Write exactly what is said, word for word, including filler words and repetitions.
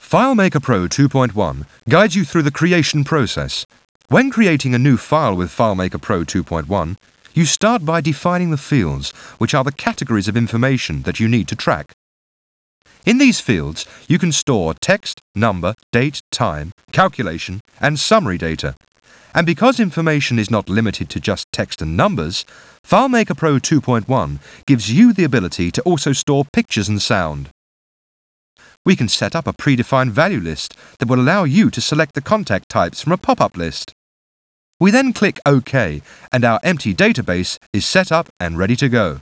FileMaker Pro two point one guides you through the creation process. When creating a new file with FileMaker Pro two point one, you start by defining the fields, which are the categories of information that you need to track. In these fields, you can store text, number, date, time, calculation, and summary data. And because information is not limited to just text and numbers, FileMaker Pro two point one gives you the ability to also store pictures and sound. We can set up a predefined value list that will allow you to select the contact types from a pop-up list. We then click OK, and our empty database is set up and ready to go.